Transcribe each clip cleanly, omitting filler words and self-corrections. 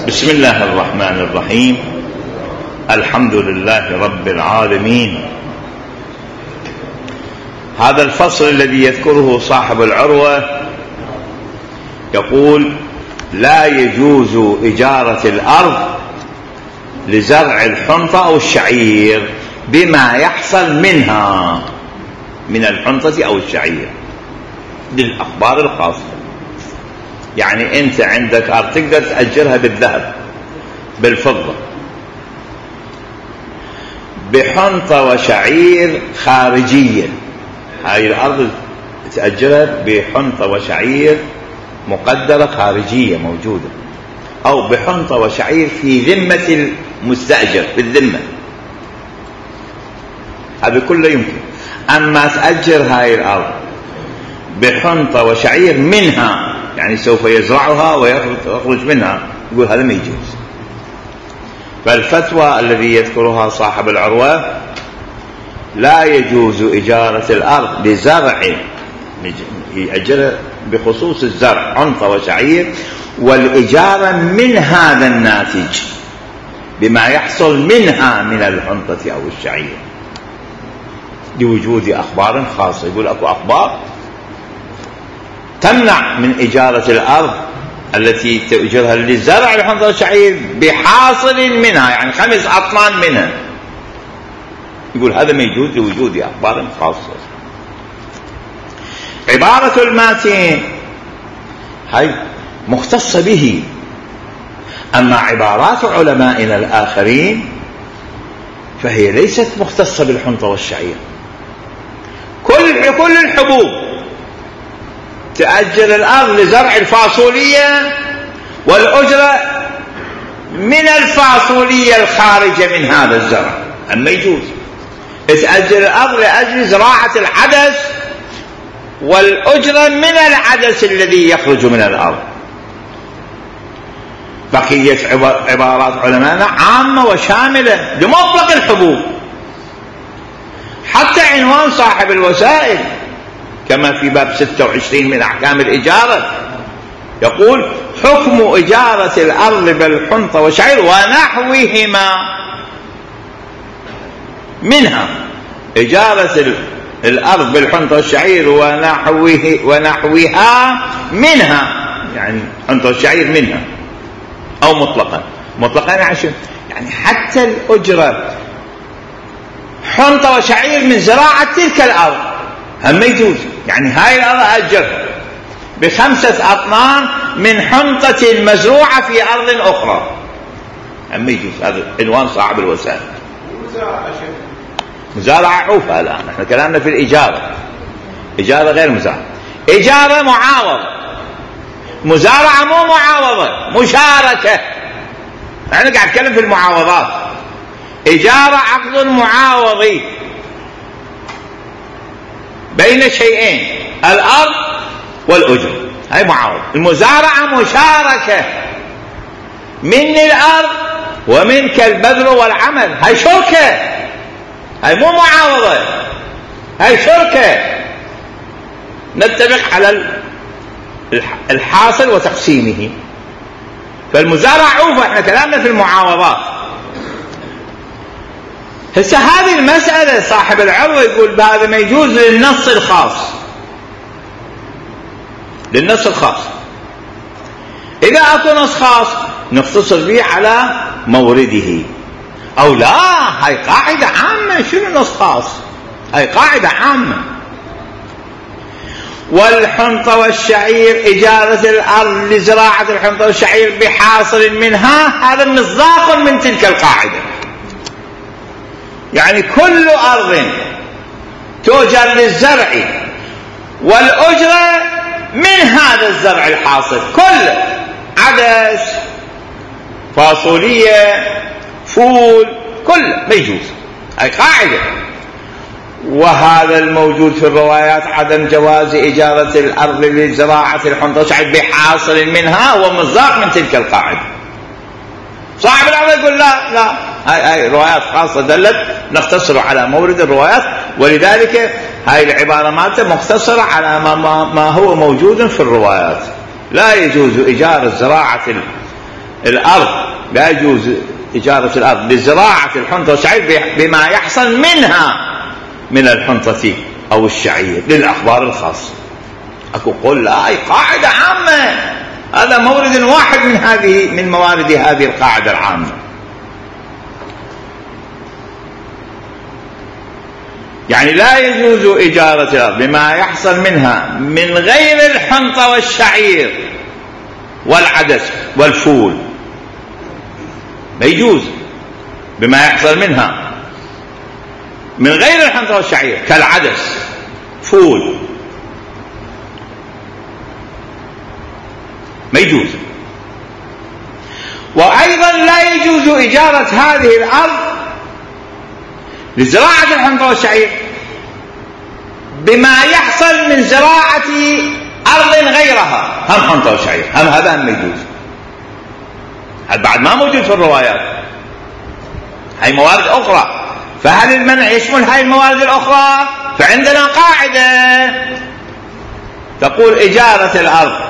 بسم الله الرحمن الرحيم. الحمد لله رب العالمين. هذا الفصل الذي يذكره صاحب العروة يقول: لا يجوز إجارة الأرض لزرع الحنطة أو الشعير بما يحصل منها من الحنطة أو الشعير للأخبار الخاصة. يعني أنت عندك أرض تقدر تأجرها بالذهب بالفضة بحنطة وشعير خارجية. هاي الأرض تأجرها بحنطة وشعير مقدرة خارجية موجودة، أو بحنطة وشعير في ذمة المستأجر بالذمة، هذا كله يمكن. أما تأجر هاي الأرض بحنطة وشعير منها، يعني سوف يزرعها ويخرج منها، يقول هذا ما يجوز. فالفتوى الذي يذكرها صاحب العروة: لا يجوز إجارة الأرض لزرع، يأجرها بخصوص الزرع حنطة وشعير، والإجارة من هذا الناتج بما يحصل منها من الحنطة أو الشعير لوجود أخبار خاصة. يقول أكو أخبار تمنع من إجارة الأرض التي تأجرها لزرع الحنطة والشعير بحاصل منها، يعني 5 أطنان منها. يقول هذا ما يجوز لوجود أخبار خاصة. عبارة الماتين هاي مختصة به، أما عبارات علمائنا الآخرين فهي ليست مختصة بالحنطة والشعير. كل الحبوب تأجر الأرض لزرع الفاصولية، والأجرة من الفاصولية الخارجة من هذا الزرع، أما يجوز تأجر الأرض لأجل زراعة العدس، والأجرة من العدس الذي يخرج من الأرض. بقية عبارات علماءنا عامة وشاملة لمطلق الحبوب. حتى عنوان صاحب الوسائل كما في باب 26 من أحكام الإجارة يقول: حكم إجارة الأرض بالحنطة والشعير ونحوهما منها. إجارة الأرض بالحنطة والشعير ونحوها منها، يعني حنطة والشعير منها، أو مطلقا عشان يعني حتى الأجرة حنطة وشعير من زراعة تلك الأرض هم يجوز. يعني هاي الأرض أجرها ب5 أطنان من حنطة المزروعة في أرض أخرى، هم يجوز. هذا عنوان صاحب الوسائل. مزارعة عوفة. الآن احنا كلامنا في الإجارة، إجارة غير مزارعة. إجارة معاوضة، مزارعة مو معاوضة، مشاركة. احنا قاعد نتكلم في المعاوضات. إجارة عقد معاوضي بين شيئين، الأرض والأجر، هاي معاوضة. المزارعة مشاركة، مني الأرض ومنك البذر والعمل، هاي شركة، هاي مو معاوضة، هاي شركة. نتفق على الحاصل وتقسيمه. فالمزارع عوفة، احنا كلامنا في المعاوضات. هسه هذه المسألة صاحب العروة يقول بهذا ما يجوز للنص الخاص، للنص الخاص. إذا أكو نص خاص نختصر به على مورده، أو لا، هاي قاعدة عامة. شنو نص خاص؟ هاي قاعدة عامة. والحنطة والشعير، إجارة الأرض لزراعة الحنطة والشعير بحاصل منها، هذا مصداق من تلك القاعدة. يعني كل أرض تؤجر للزرع والأجرة من هذا الزرع الحاصل، كل عدس، فاصولية، فول، كله ما يجوز. هاي قاعدة. وهذا الموجود في الروايات عدم جواز إجارة الأرض لزراعة الحنطة والشعير بحاصل منها هو مصداق من تلك القاعدة. صاحب العروة يقول لا، هاي روايات خاصة دلت، نختصر على مورد الروايات، ولذلك هاي العبارة مالته مختصرة على ما هو موجود في الروايات. لا يجوز إجارة زراعة الأرض لا يجوز إجارة الأرض لزراعة الحنطة والشعير بما يحصل منها من الحنطة أو الشعير للأخبار الخاصة. أكو قول لا، أي قاعدة عامة، هذا مورد واحد من موارد هذه القاعدة العامة. يعني لا يجوز إجارة الأرض بما يحصل منها من غير الحنطة والشعير والعدس والفول، لا يجوز بما يحصل منها من غير الحنطة والشعير كالعدس فول، ما يجوز. وأيضا لا يجوز إجارة هذه الأرض لزراعة الحنطة والشعير بما يحصل من زراعة أرض غيرها، هم حنطة وشعير، هم هذا هم يجوز. هذا بعد ما موجود في الروايات، هاي موارد أخرى. فهل المنع يشمل هاي الموارد الأخرى؟ فعندنا قاعدة تقول إجارة الأرض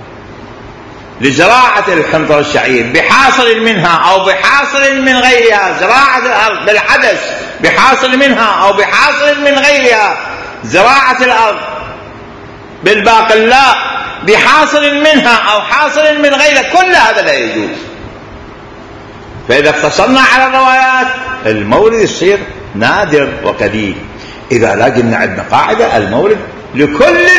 لزراعة الحنطة والشعير بحاصل منها أو بحاصل من غيرها، زراعة الأرض بالعدس بحاصل منها أو بحاصل من غيرها، زراعة الأرض بالباقلاء بحاصل منها أو حاصل من غيرها، كل هذا لا يجوز. فإذا اقتصرنا على الروايات المورد يصير نادر وقليل. إذا لا قلنا عندنا قاعدة المورد لكل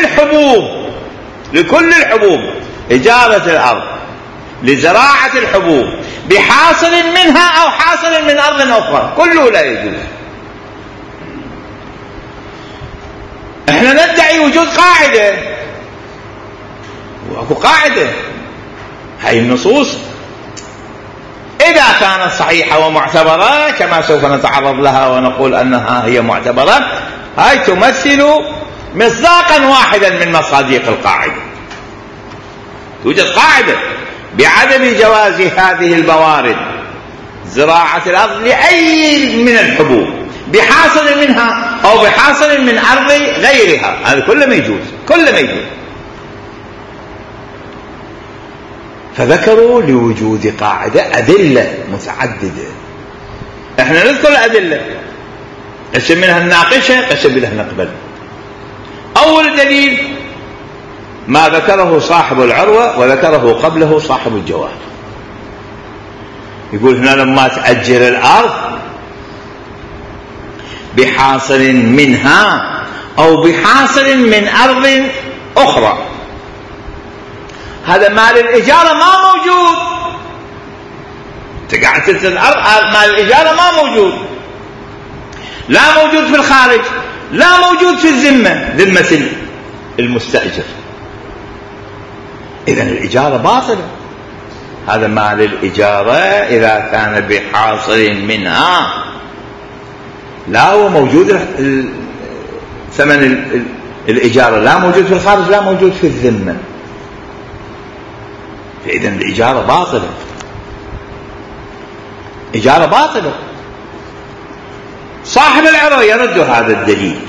الحبوب إجارة الأرض لزراعة الحبوب بحاصل منها أو حاصل من أرض أخرى، كله لا يجوز. احنا ندعي وجود قاعدة، واكو قاعدة، هاي النصوص إذا كانت صحيحة ومعتبرة كما سوف نتعرض لها ونقول أنها هي معتبرة، هاي تمثل مصداقا واحدا من مصادق القاعدة. توجد قاعدة بعدم جواز هذه الموارد زراعة الأرض لأي من الحبوب بحاصل منها أو بحاصل من أرض غيرها، هذا كله ما يجوز، كله ما يجوز. فذكروا لوجود قاعدة أدلة متعددة. احنا نذكر الأدلة، قسم منها الناقشة قسم منها نقبل. أول دليل ما ذكره صاحب العروة وذكره قبله صاحب الجواهر. يقول هنا لما تأجر الأرض بحاصل منها أو بحاصل من أرض أخرى، هذا مال الإجارة ما موجود. تقعد تلك الأرض مال الإجارة ما موجود، لا موجود في الخارج، لا موجود في الذمة، ذمة المستأجر. إذن الإجارة باطلة. هذا مال الإجارة إذا كان بحاصل منها، لا هو موجود ثمن الإجارة لا موجود في الخارج لا موجود في الذمة، فإذن الإجارة باطلة، إجارة باطلة. صاحب العروة يرد هذا الدليل،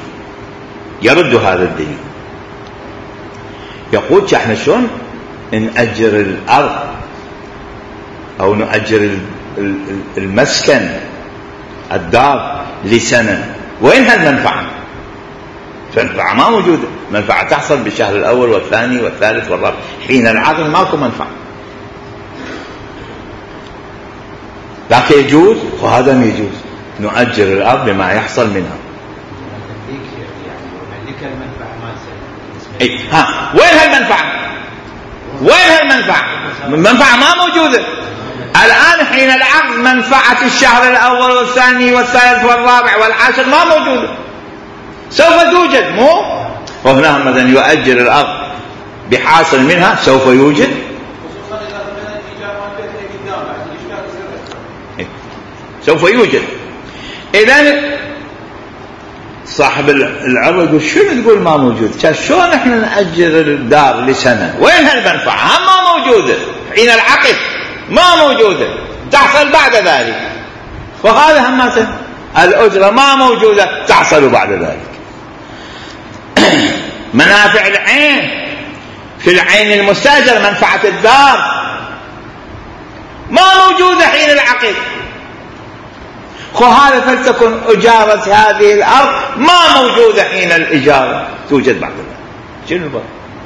يقول احنا شلون نأجر الأرض أو نأجر المسكن الدار لسنة، وين هالمنفعة؟ فالمنفعة ما موجودة، منفعة تحصل بالشهر الأول والثاني والثالث والرابع، حين العقد ماكو منفعة. لكن يجوز وهذا ما يجوز، نؤجر الأرض بما يحصل منها. وين هالمنفعة؟ المنفعة ما موجودة الآن. حين العقد منفعة الشهر الأول والثاني والثالث والرابع والعاشر ما موجودة، سوف توجد مو؟ وهنا مثلا يؤجر الأرض بحاصل منها سوف يوجد، سوف يوجد. إذن صاحب العروة يقول شنو تقول ما موجود؟ شلون احنا نأجر الدار لسنة؟ وين هالمنفعة؟ ما موجودة حين العقد، ما موجودة، تحصل بعد ذلك. وهذا هم الأجرة ما موجودة تحصل بعد ذلك. منافع العين في العين المستأجر، منفعة الدار العقد. هذا فلتكن إجارة هذه الأرض ما موجودة حين الإجارة، توجد بعد ذلك. شنو الباب؟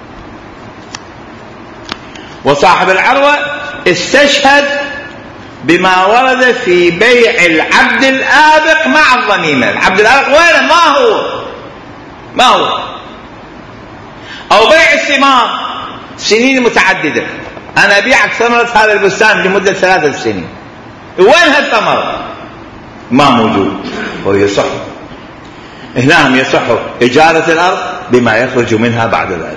وصاحب العروة استشهد بما ورد في بيع العبد الآبق مع الضميمة. العبد الآبق وين؟ ما هو أو بيع الثمار سنين متعددة. أنا أبيعك ثمرة هذا البستان لمدة 3 سنين، وين هالثمرة؟ ما موجود. ويصح هنا يصح إجارة الأرض بما يخرج منها بعد ذلك.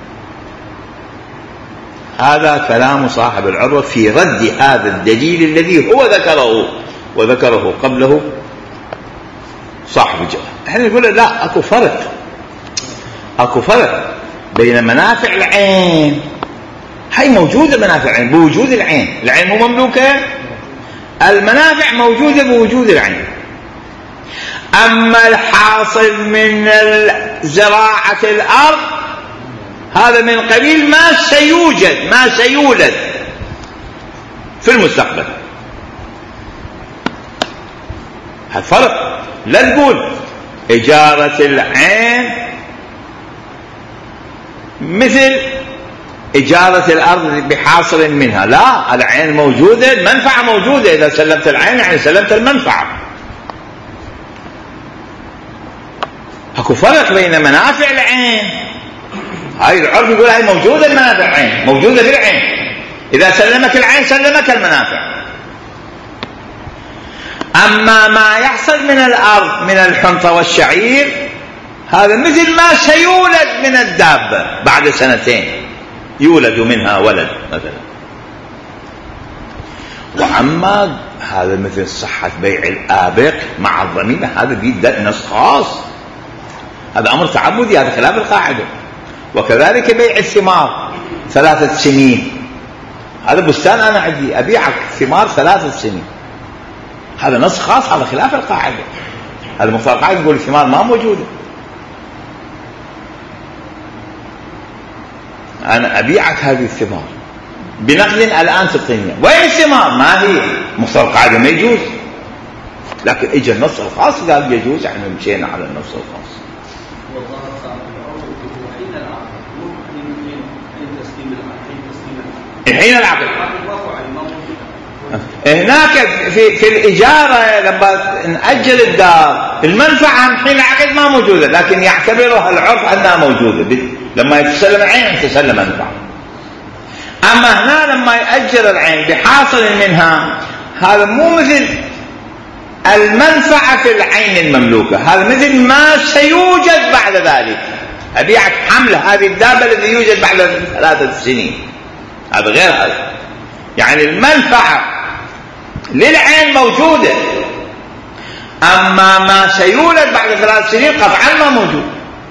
هذا كلام صاحب العروة في رد هذا الدليل الذي هو ذكره وذكره قبله صاحب الجواب. احنا نقول لا، اكو فرق بين منافع العين، هي موجودة منافع العين بوجود العين، العين مو مملوكة، المنافع موجودة بوجود العين. أما الحاصل من زراعة الأرض هذا من قبيل ما سيولد في المستقبل. هالفرق. لا تقول إجارة العين مثل إجارة الأرض بحاصل منها، لا، العين موجودة، المنفعة موجودة. إذا سلمت العين يعني سلمت المنفعة. اكو فرق بين منافع العين، هاي العرف يقول هاي موجودة، المنافع العين موجودة في العين، إذا سلمك العين سلمك المنافع. أما ما يحصل من الأرض من الحنطة والشعير هذا مثل ما سيولد من الدابة بعد 2 يولد منها ولد مثلا. وأما هذا مثل صحة بيع الآبق مع الضميمة هذا بيد نص خاص، هذا أمر تعبدي، هذا خلاف القاعدة. وكذلك بيع الثمار 3 سنين، هذا بستان أنا عندي أبيعك ثمار 3 سنين، هذا نص خاص، هذا خلاف القاعدة. هذا مختار القاعدة يقول الثمار ما موجودة، أنا أبيعك هذه الثمار بنقد الآن تعطيني، وين الثمار؟ ما هي مختار القاعدة ما يجوز. لكن إجا النص الخاص قال يجوز، يعني مشينا على النص الخاص. حين العقد هناك في الإجارة لما نأجل الدار المنفعة حين العقد ما موجودة، لكن يعتبرها العرف أنها موجودة. لما يتسلم العين تسلم منفعة. أما هنا لما يأجل العين بحاصل منها هذا مو مثل المنفعة في العين المملوكة، هذا مثل ما سيوجد بعد ذلك. أبيعك حمل هذه الدابة الذي يوجد بعد 3 سنين، هذا غير هذا. يعني المنفعة للعين موجودة، أما ما سيولد بعد 3 سنين قطعا ما موجود.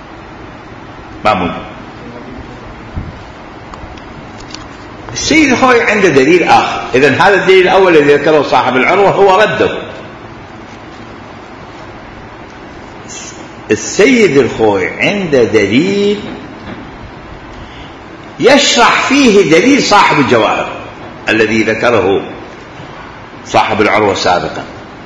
السيد الخوي عنده دليل آخر. إذن هذا الدليل الأول الذي ذكره صاحب العروة هو رده. السيد الخوي عنده دليل يشرح فيه دليل صاحب الجواهر الذي ذكره صاحب العروة سابقا.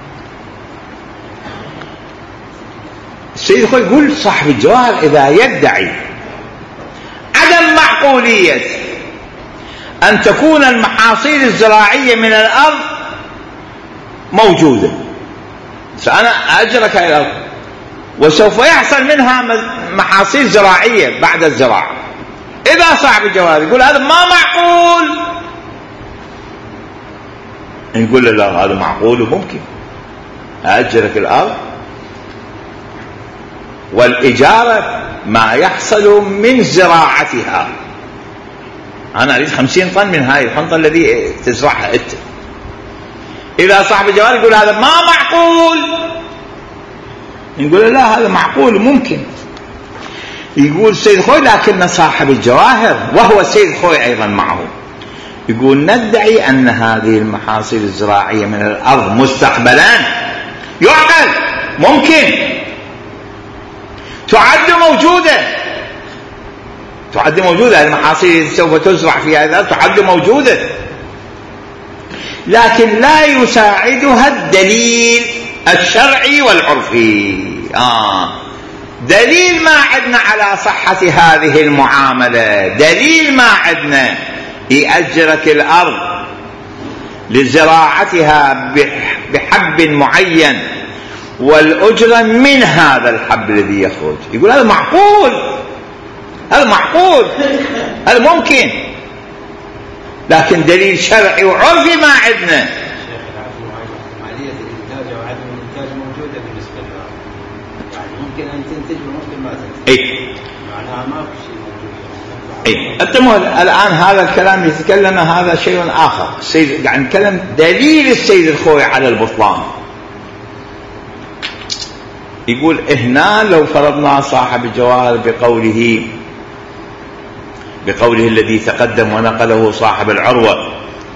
السيد الخوي يقول صاحب الجواهر إذا يدعي عدم معقولية أن تكون المحاصيل الزراعية من الأرض موجودة، فأنا أجرك إلى الأرض وسوف يحصل منها محاصيل زراعية بعد الزراعة، إذا صاحب الجواهر يقول هذا ما معقول، نقول له لا، هذا معقول وممكن، أجرك الأرض والإجارة ما يحصل من زراعتها. أنا أريد 50 طن من هاي الحنطة الذي تزرعها أنت. إذا صاحب الجواهر يقول هذا ما معقول، نقول لا، هذا معقول وممكن. يقول السيد خوي لكن صاحب الجواهر وهو السيد خوي أيضا معه يقول ندعي أن هذه المحاصيل الزراعية من الأرض مستقبلا يعقل ممكن تعد موجودة المحاصيل سوف تزرع في هذا تعد موجودة، لكن لا يساعدها الدليل الشرعي والعرفي. دليل ما عندنا على صحة هذه المعاملة، دليل ما عندنا يأجرك الأرض لزراعتها بحب معين والأجرة من هذا الحب الذي يخرج. يقول هذا معقول، هذا معقول، هذا ممكن، لكن دليل شرعي وعرفي ما عندنا. عملية الإنتاج وعدم الإنتاج موجودة بالنسبة لها، يعني ممكن أن تنتج وممكن ما تنتج. معناها ما في شيء موجود. أنتم الآن هذا الكلام يتكلم، هذا شيء آخر. السيد يعني نتكلم دليل السيد الخوي على البطلان. يقول هنا لو فرضنا صاحب الجواهر بقوله الذي تقدم ونقله صاحب العروة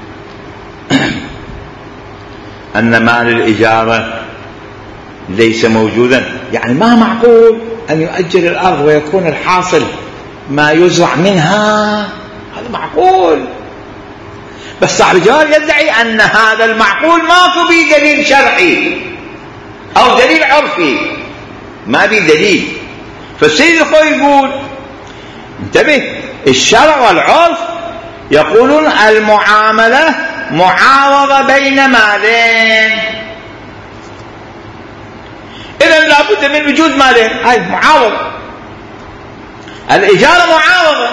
أن مال الإجارة ليس موجودا، يعني ما معقول أن يؤجر الأرض ويكون الحاصل ما يزرع منها، هذا معقول. بس صاحب الجواهر يدعي أن هذا المعقول ماكو به دليل شرعي أو دليل عرفي، ما به دليل. فالسيد الخوي يقول انتبه، الشرع والعرف يقولون المعاملة معاوضة بين مالين، إذن لابد من وجود مالين، هاي معاوضة. الإجارة معاوضة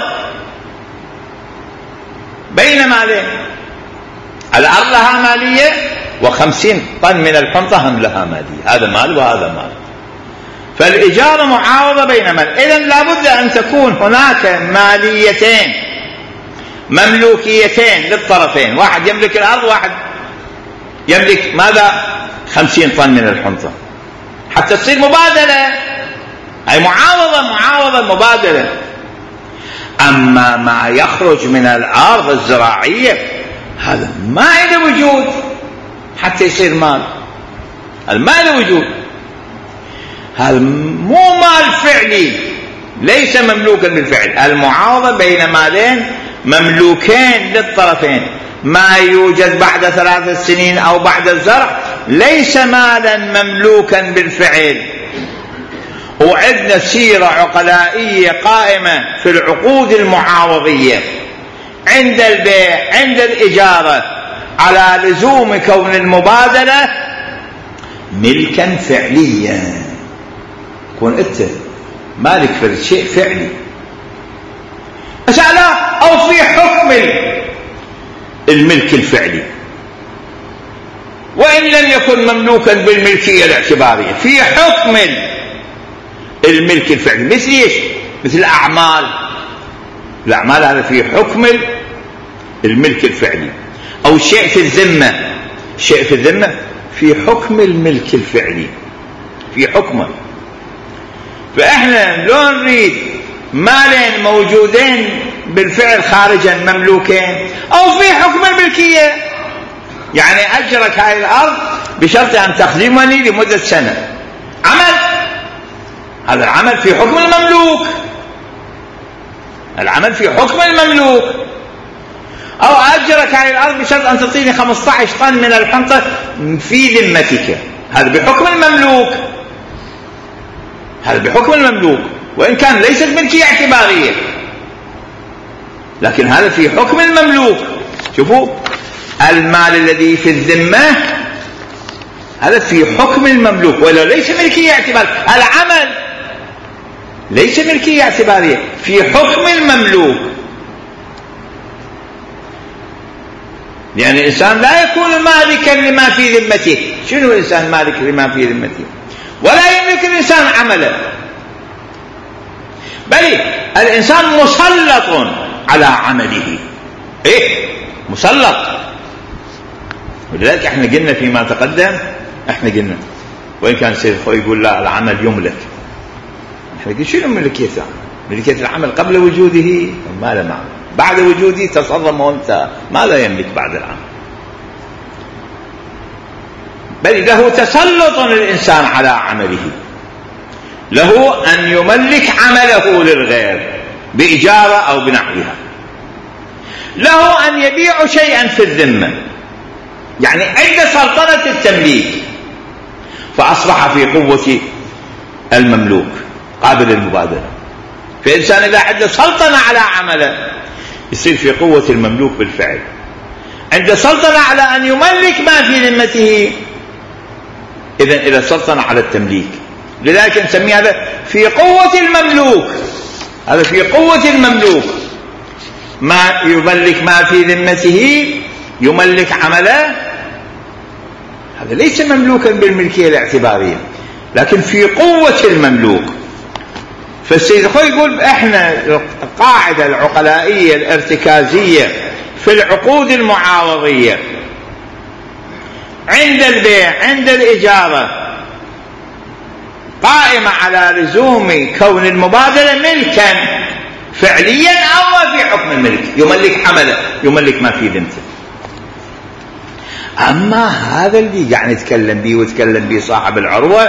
بين مالين، الأرض لها مالية و50 طن من الحنطة هم لها مالية، هذا مال وهذا مال. فالإجارة معاوضة بين مال، إذن لابد أن تكون هناك ماليتين مملوكيتين للطرفين، واحد يملك الأرض واحد يملك ماذا؟ 50 طن من الحنطة، حتى تصير مبادلة، أي معاوضة مبادلة. أما ما يخرج من الأرض الزراعية هذا ما عنده وجود حتى يصير مال، المال وجود، هذا مو مال فعلي، ليس مملوكا بالفعل. المعاوضة بين مالين مملوكين للطرفين، ما يوجد بعد 3 سنين أو بعد الزرع ليس مالا مملوكا بالفعل. وعندنا سيرة عقلائية قائمة في العقود المعاوضية عند البيع عند الإجارة على لزوم كون المبادلة ملكا فعليا، كون أنت مالك في شيء فعلي أسأله، أو في حكم الملك الفعلي، وإن لم يكن مملوكا بالملكية الاعتبارية، في حكم الملك الفعلي. مثل ايش؟ مثل الأعمال هذا في حكم الملك الفعلي، أو شيء في الذمة في حكم الملك الفعلي، في حكمه. فإحنا لو نريد مالين موجودين بالفعل خارجا مملوكين أو في حكم الملكية، يعني أجرك هاي الأرض بشرط أن تخدمني لمدة سنة، هذا العمل في حكم المملوك، العمل في حكم المملوك. أو أجرك هاي الأرض بشرط أن تعطيني 15 طن من الحنطة في ذمتك، هذا بحكم المملوك، هذا بحكم المملوك، وإن كان ليست ملكية اعتبارية، لكن هذا في حكم المملوك. شوفوا المال الذي في الذمة هذا في حكم المملوك، ولا ليس ملكية اعتبارية، العمل ليس ملكية اعتبارية، في حكم المملوك. يعني الإنسان لا يكون مالكا لما في ذمته. شنو الإنسان مالك لما في ذمته؟ ولا يملك الإنسان عمله، بل الإنسان مسلط على عمله، مسلط. ولذلك احنا قلنا فيما تقدم، احنا قلنا وإن كان السيد الخوي يقول لا العمل يملك، احنا قلنا شنو ملكيته؟ ملكية العمل قبل وجوده ما له معنى، بعد وجوده تصرم وانت ما لا يملك بعد العمل، بل له تسلط الإنسان على عمله، له أن يملك عمله للغير بإجارة أو بنحوها، له أن يبيع شيئا في الذمة، يعني عند سلطنة التمليك، فأصبح في قوة المملوك قابل للمبادرة. فالإنسان إذا عنده سلطنة على عمله يصير في قوة المملوك بالفعل، عنده سلطنة على أن يملك ما في ذمته، إذن إلى سلطنة على التمليك. لذلك نسمي هذا في قوة المملوك، هذا في قوة المملوك، ما يملك ما في ذمته، يملك عمله، هذا ليس مملوكا بالملكية الاعتبارية لكن في قوة المملوك. فالسيد الخوي يقول احنا القاعدة العقلائية الارتكازية في العقود المعاوضية عند البيع عند الإجارة قائمة على لزوم كون المبادلة ملكا فعليا أو في حكم الملك، يملك عمله، يملك ما في ذمته. أما هذا اللي يعني يتكلم به ويتكلم به صاحب العروة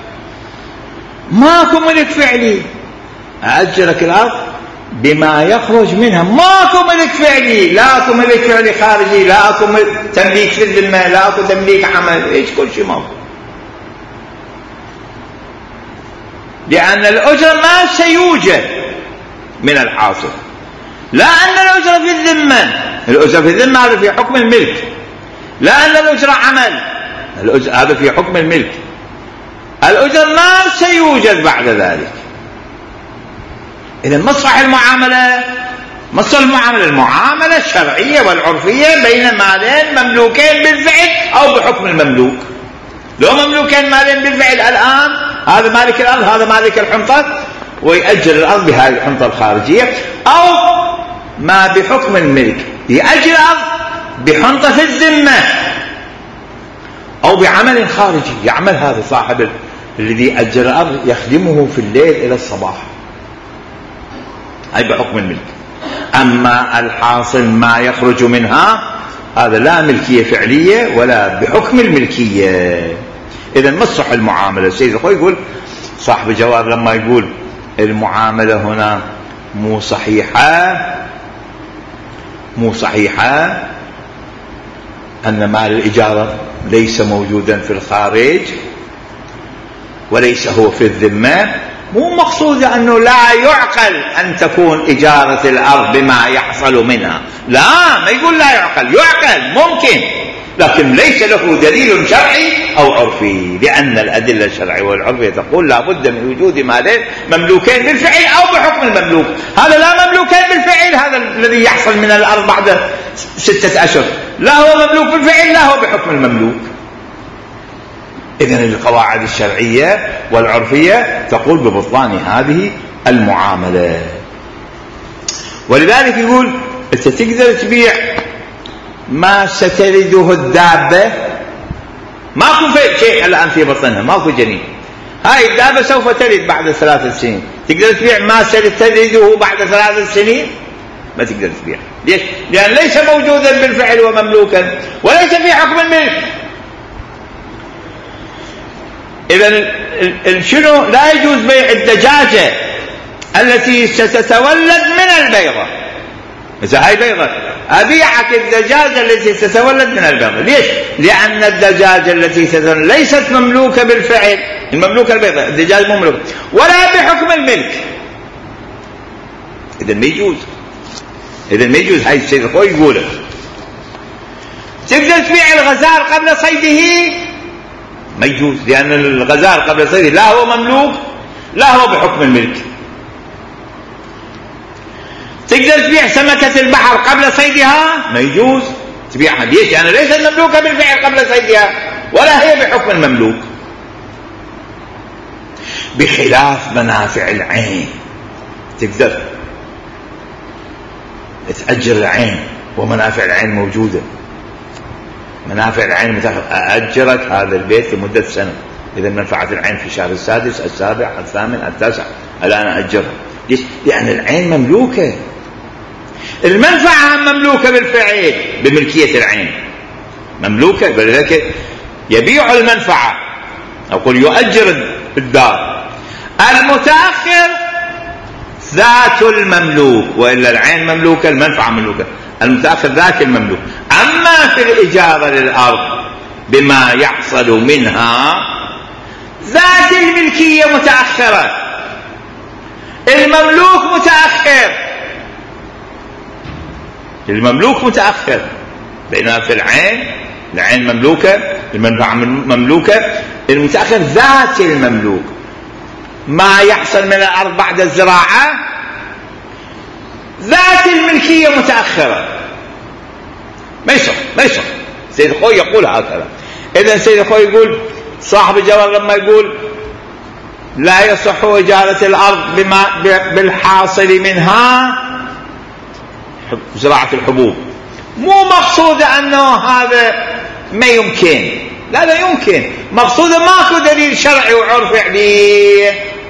ماكو ملك فعلي، أأجرك الأرض بما يخرج منها، ماكو ملك فعلي، لا أكو ملك فعلي خارجي، لا أكو تمليك في الذمة، لا أكو تمليك عمل، إيش كل شيء ماكو. لأن الأجرة ما سيوجد من الحاصل، لا أن الأجرة في الذمة، الأجرة في الذمة هذا في حكم الملك، لا أن الأجرة عمل، هذا في حكم الملك، الأجر ما سيوجد بعد ذلك. إذن مصلح المعاملة، مصلح المعاملة الشرعية والعرفية بين مالين مملوكين بالفعل أو بحكم المملوك. لو مملوكين مالين بالفعل الآن، هذا مالك الأرض هذا مالك الحنطة ويأجر الأرض بهذه الحنطة الخارجية، أو ما بحكم الملك يأجر الأرض بحنطة في الذمة أو بعمل خارجي، يعمل هذا صاحب الذي أجر الأرض يخدمه في الليل إلى الصباح، هاي بحكم الملك. أما الحاصل ما يخرج منها هذا لا ملكية فعلية ولا بحكم الملكية. إذن مصلح المعاملة. السيد الخوي يقول صاحب الجواب لما يقول المعاملة هنا مو صحيحة أن مال الإجارة ليس موجودا في الخارج وليس هو في الذمة، مو مقصود أنه لا يعقل أن تكون إجارة الأرض بما يحصل منها، لا، ما يقول لا يعقل، ممكن، لكن ليس له دليل شرعي أو عرفي، لأن الأدلة الشرعية والعرفية تقول لا بد من وجود مالين مملوكين بالفعل أو بحكم المملوك. هذا لا مملوكين بالفعل، هذا الذي يحصل من الأرض بعد 6 أشهر، لا هو مملوك بالفعل لا هو بحكم المملوك. إذن القواعد الشرعية والعرفية تقول ببطلان هذه المعاملة. ولذلك يقول أنت تقدر تبيع ما ستلده الدابة، ماكو شيء الآن في بطنها، ماكو جنين، هاي الدابة سوف تلد بعد 3 سنين، تقدر تبيع ما ستلده بعد 3 سنين؟ ما تقدر تبيع. ليش؟ لأن ليس موجودا بالفعل ومملوكا وليس في حكم الملك. إذن شنو؟ لا يجوز بيع الدجاجة التي ستتولد من البيضة. إذا هاي بيضة أبيعك الدجاجة التي تتولد من البيضة، ليش؟ لأن الدجاجة التي تتولد ليست مملوكة بالفعل، المملوكة البيضة، الدجاج مملوك ولا بحكم الملك. إذن ما يجوز. هاي السيد الخوي يقوله. تقدر تبيع الغزال قبل صيده؟ ما يجوز، لأن الغزال قبل صيده لا هو مملوك لا هو بحكم الملك. تقدر تبيع سمكة البحر قبل صيدها؟ ما يجوز تبيعها، ليش؟ لأن ليست مملوكة بالفعل قبل صيدها ولا هي بحكم المملوك. بخلاف منافع العين، تقدر تأجر العين ومنافع العين موجودة. منافع العين أأجرك هذا البيت لمدة سنة، إذا منفعة العين في شهر 6 7 8 9 الآن أأجرها. ليش؟ لأن العين مملوكة، المنفعة مملوكة بالفعل بملكية العين مملوكة، ولذلك يبيع المنفعة، أقول يؤجر الدار. المتأخر ذات المملوك، وإلا العين مملوكة المنفعة مملوكة. المتأخر ذاك المملوك. أما في الإجارة للأرض بما يحصل منها ذات الملكية متأخرة، المملوك متأخر، المملوك متأخر، بينما في العين مملوكة، المنفعة مملوكة، المتأخر ذات المملوك. ما يحصل من الأرض بعد الزراعة ذات الملكية متأخرة، ما يصح. سيد الخوي يقول هكذا. إذن سيد الخوي يقول صاحب الجوهر لما يقول لا يصح إجارة الأرض بالحاصل منها زراعة الحبوب، مو مقصود أنه هذا ما يمكن، لا يمكن، مقصود ماكو دليل شرعي وعرفي عليه.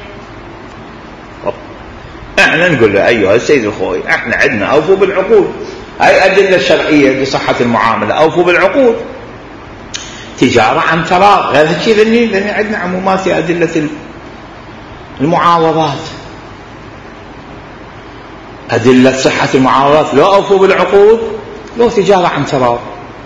احنا نقول له أيها السيد الخوي احنا عندنا أوفوا بالعقود، هاي أدلة شرعية لصحة المعاملة، أوفوا بالعقود، تجارة عن تراض، غير هيك لأن عندنا عمومات في أدلة المعاوضات، أدلة صحة المعاوضات، لو أوفوا بالعقود لو تجارة عن تراض.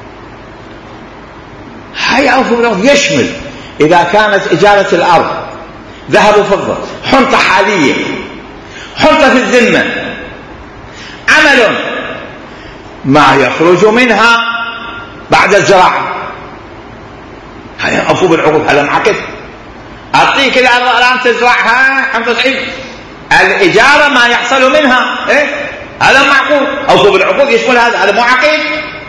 هاي أوفوا بالعقود يشمل إذا كانت إجارة الأرض ذهب وفضة، حنطة حالية، حنطة في الذمة، عمل ما يخرج منها بعد الزراعة، هاي أوفوا بالعقود. هذا معقد، أعطيك الأرض الآن تزرعها حنطة عيد، الإجارة ما يحصل منها هذا معقول، أوفوا بالعقود يشمل هذا مو عقيد.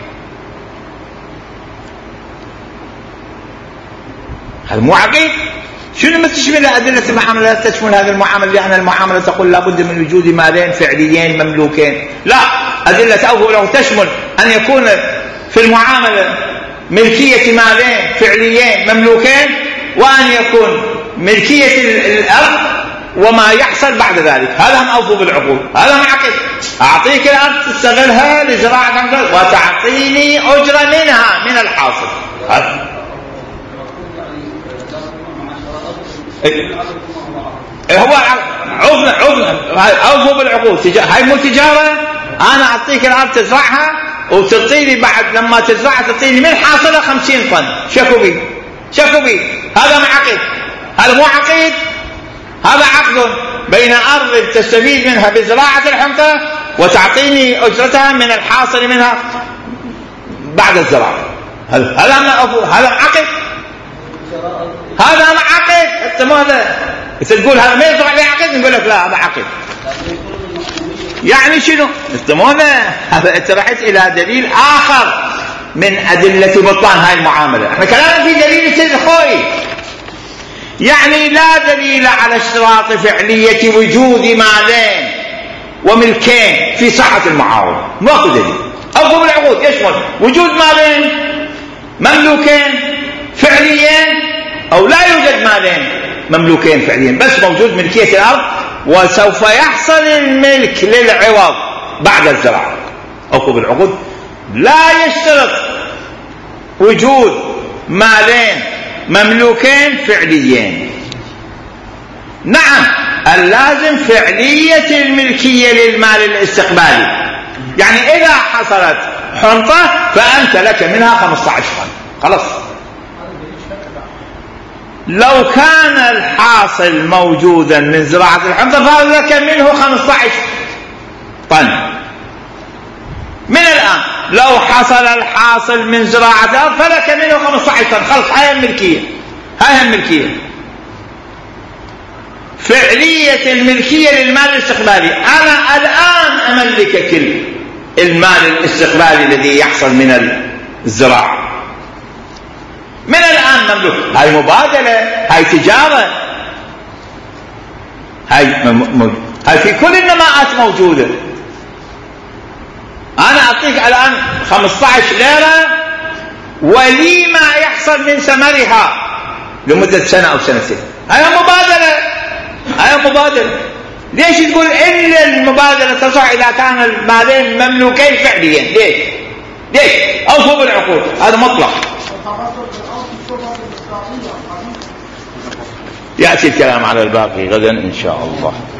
هذا مو عقيد. شنو ما تشمل أدلة المعاملة؟ تشمل هذه المعاملة لأن المعاملة تقول لابد من وجود مالين فعليين مملوكين. لا، أدلة أوفوا بالعقود تشمل أن يكون في المعاملة ملكية مالين فعليين مملوكين، وأن يكون ملكية الأرض وما يحصل بعد ذلك، هذا هم أوفوا بالعقود، هذا معقد. أعطيك الأرض تستغلها لزراعة وتعطيني أجرة منها من الحاصل. هو عفنا أوفوا بالعقود. هاي مو تجارة، أنا أعطيك الأرض تزرعها وتعطيني بعد لما تزرعها تعطيني من حاصلها 50 طن، شكو بي، هذا معقد، هذا مو عقيد. هذا عقد بين أرض تستفيد منها بزراعة الحنطة وتعطيني أجرتها من الحاصل منها بعد الزراعة، هذا عقد، هذا عقد. أنت ماذا تقول هذا ما يصح عليه عقد؟ نقول لك لا هذا عقد. يعني شنو؟ أنت ماذا؟ هذا أنت رحت إلى دليل آخر من أدلة بطلان هاي المعاملة. احنا كلامنا في دليل السيد الخوي، يعني لا دليل على اشتراط فعلية وجود مالين وملكين في صحة المعاوضة، ماكو دليل. أوفوا بالعقود يشمل وجود مالين مملوكين فعليين أو لا يوجد مالين مملوكين فعليين، بس موجود ملكية الأرض وسوف يحصل الملك للعوض بعد الزراعة. أوفوا بالعقود لا يشترط وجود مالين مملوكين فعليين. نعم، اللازم فعلية الملكية للمال الاستقبالي، يعني إذا حصلت حنطة فأنت لك منها 15 طن خلاص. لو كان الحاصل موجودا من زراعة الحنطة فلك منه 15 طن من الآن. لو حصل الحاصل من زراعة الأرض فلك منه 15 طن خلص. هاي الملكية، فعلية الملكية للمال الاستقبالي. أنا الآن أملكك المال الاستقبالي الذي يحصل من الزراعة من الآن مملوك. هاي مبادلة، هاي تجارة، هاي في كل النماءات موجودة. أنا أعطيك الآن 15 ليرة ولي ما يحصل من ثمرها لمدة سنة أو سنتين. هاي مبادلة. ليش تقول إلا المبادلة تصح إذا كان المالين مملوكين فعليا؟ ليش؟ أوفوا بالعقود، هذا مطلق. يأتي الكلام على الباقي غدا إن شاء الله.